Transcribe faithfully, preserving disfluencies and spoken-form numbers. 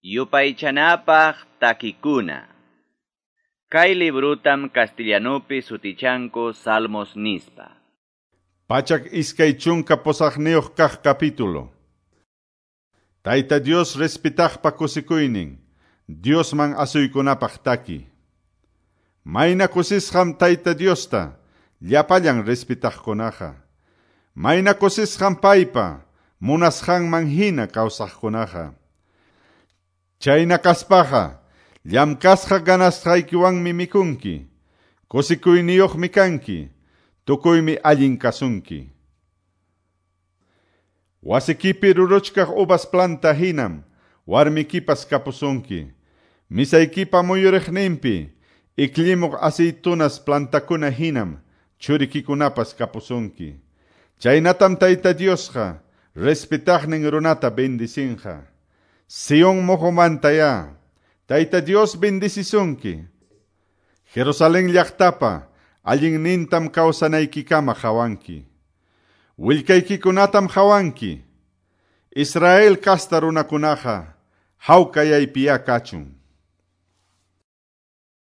Yupaychanapaq takikuna. Kay librutam castellanopi sutichanku Salmos nispa. Pachak iskay chunka posaqniyuq kaq capítulo. Tayta Dios respetaqpa kusikuynin, Dios man asuykunapaq taki. Mayna kusisqam Tayta Diosta, llapallan respetaqkunaqa. Mayna kusisqam paypa, munasqanman hina kawsaqkunaqa. Chayna kaspaqa, llamkasqa ganasqaykiwanmi mikunki, kusikuyniyuqmi kanki, tukuymi allin kasunki. Wasikipi ruruchkaq uvas planta hinam, warmikipas kapusunki. Misaykipa muyuriqninpi, iklimuq aceitunas plantakuna hinam, churikikunapas kapusunki. Chaynatam Tayta Diosqa, respetaqnin runata bendicinqa. Sion muhumantaya, Tayta Dios bendicisunki. Jerusalén llaqtapa, allinnintam kawsanaykikama hawanki. Willkaykikunatam hawanki. Israel kasta runakunaqa, hawkayaypiya kachun.